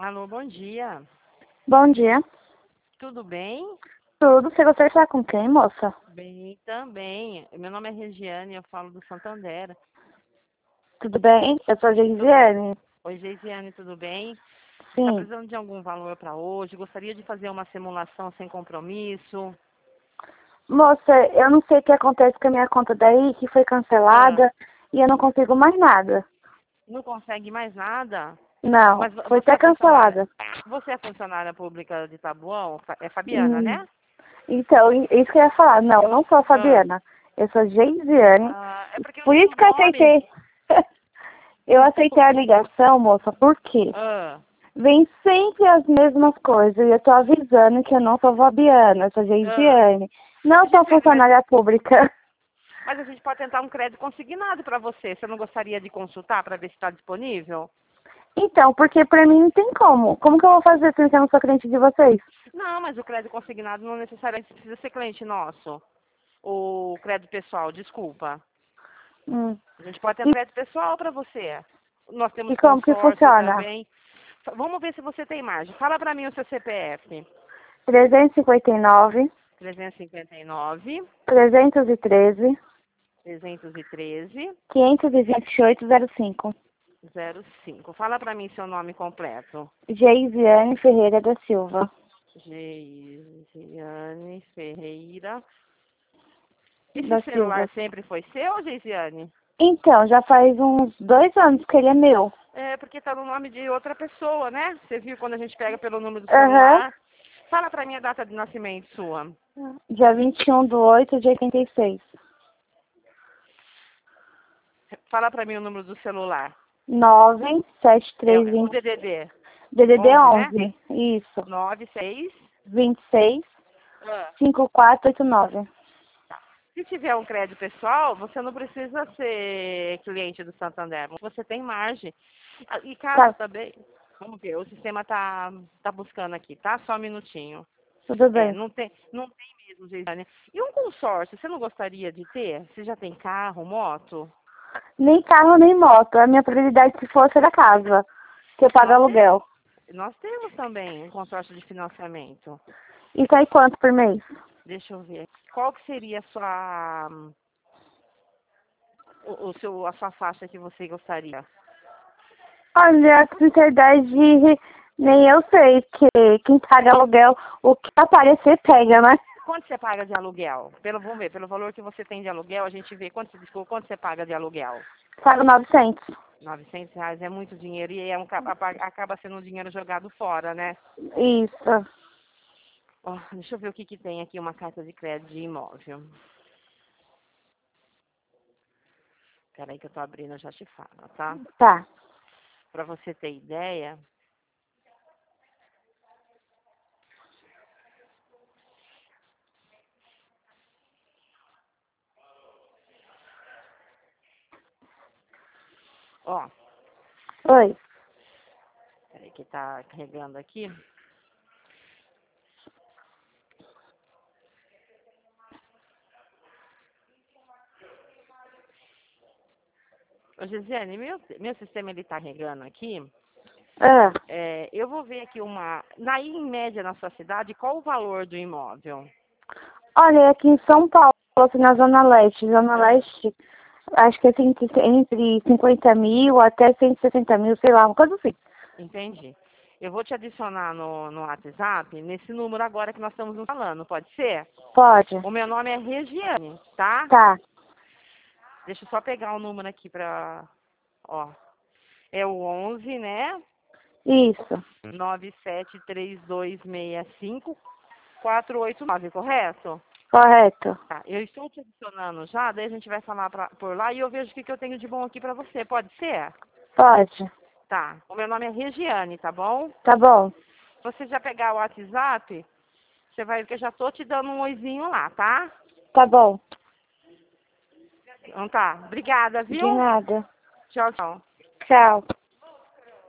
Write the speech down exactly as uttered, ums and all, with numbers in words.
Alô, bom dia. Bom dia. Tudo bem? Tudo. Você gostaria de falar com quem, moça? Bem, também. Meu nome é Regiane, eu falo do Santander. Tudo bem? Eu sou a Tudo. Geisiane. Oi, Geisiane, tudo bem? Está Sim. precisando de algum valor para hoje? Gostaria de fazer uma simulação sem compromisso? Moça, eu não sei o que acontece com a minha conta daí, que foi Ah, cancelada, e eu não consigo mais nada. não consegue mais nada? Não, Mas vo- foi você até é funcionária? cancelada. Você é funcionária pública de Taboão? Fa- É Fabiana, Hum, né? então, i- isso que eu ia falar. Não, eu não sou a Ah, Fabiana. Eu sou a Geisiane. ah, é porque o Por isso seu que eu nome. aceitei. Eu aceitei a ligação, moça, por quê? Ah, Vem sempre as mesmas coisas. E eu tô avisando que eu não sou Fabiana, eu sou ah. Geisiane. Não sou Geisiane, mas funcionária pública. Mas a gente pode tentar um crédito consignado para você. Você não gostaria de consultar para ver se está disponível? Então, porque pra mim não tem como. Como que eu vou fazer se eu não sou cliente de vocês? Não, mas o crédito consignado não necessariamente precisa ser cliente nosso. O crédito pessoal, desculpa. Hum. A gente pode ter um E, crédito pessoal para você. Nós e temos como que consórcio funciona? também. Fa- Vamos ver se você tem margem. Fala para mim o seu C P F. trezentos e cinquenta e nove, trezentos e cinquenta e nove, trezentos e treze, trezentos e treze, quinhentos e vinte e oito, zero cinco. zero cinco. Fala para mim seu nome completo. Geisiane Ferreira da Silva. Geisiane Ferreira. Esse Da celular Silva. sempre foi seu, Geisiane? Então, já faz uns dois anos que ele é meu. É, porque tá no nome de outra pessoa, né? Você viu quando a gente pega pelo número do Aham. celular. Fala pra mim a data de nascimento sua. Dia vinte e um de oito de oitenta e seis. Fala pra mim o número do celular. nove sete É, três é o vinte. D D D. D D D onze, né? onze. Isso. nove seis. vinte e seis, Ah. cinquenta e quatro oitenta e nove. Se tiver um crédito pessoal, você não precisa ser cliente do Santander. Você tem margem. Ah, e caso Tá, também. Vamos ver, o sistema tá, tá buscando aqui, tá? Só um minutinho. tudo É, bem. não tem, não tem mesmo, Geisiane. E um consórcio, você não gostaria de ter? Você já tem carro, moto? Nem carro, nem moto. A minha prioridade, se fosse, era casa, que eu pago Nós temos, aluguel. nós temos também um consórcio de financiamento. E sai quanto por mês? Deixa eu ver. Qual que seria a sua, o, o seu, a sua faixa que você gostaria? Olha, com sinceridade, nem eu sei que quem paga aluguel, o que aparecer pega, né? Quanto você paga de aluguel? Pelo, vamos ver, pelo valor que você tem de aluguel, a gente vê quanto, desculpa, quanto você paga de aluguel. Pago novecentos. Novecentos reais é muito dinheiro e é um, acaba sendo um dinheiro jogado fora, né? Isso. Ó, deixa eu ver o que, que tem aqui, uma carta de crédito de imóvel. Peraí que eu tô abrindo, eu já te falo, tá? Tá. Pra você ter ideia. Ó, Oi. peraí que tá carregando aqui. Ô, Gisele, meu, meu sistema ele tá carregando aqui. Ah, É, eu vou ver aqui uma. Daí, em média, na sua cidade, qual o valor do imóvel? olha, aqui em São Paulo, aqui na Zona Leste. Zona Ah, Leste, acho que é entre entre cinquenta mil até cento e sessenta mil, sei lá, uma coisa assim. entendi. Eu vou te adicionar no, no WhatsApp, nesse número agora que nós estamos nos falando, pode ser? Pode. O meu nome é Regiane, tá? Tá. Deixa eu só pegar o número aqui pra. Ó, é o onze, né? Isso. nove sete três dois seis cinco quatro oito nove, correto? Correto. Tá, eu estou te adicionando já, daí a gente vai falar pra, por lá e eu vejo o que, que eu tenho de bom aqui pra você, pode ser? Pode. Tá, o meu nome é Regiane, tá bom? Tá bom. Se você já pegar o WhatsApp, você vai ver que eu já tô te dando um oizinho lá, tá? Tá bom. Então tá, obrigada, De viu? nada. Tchau, tchau. Tchau.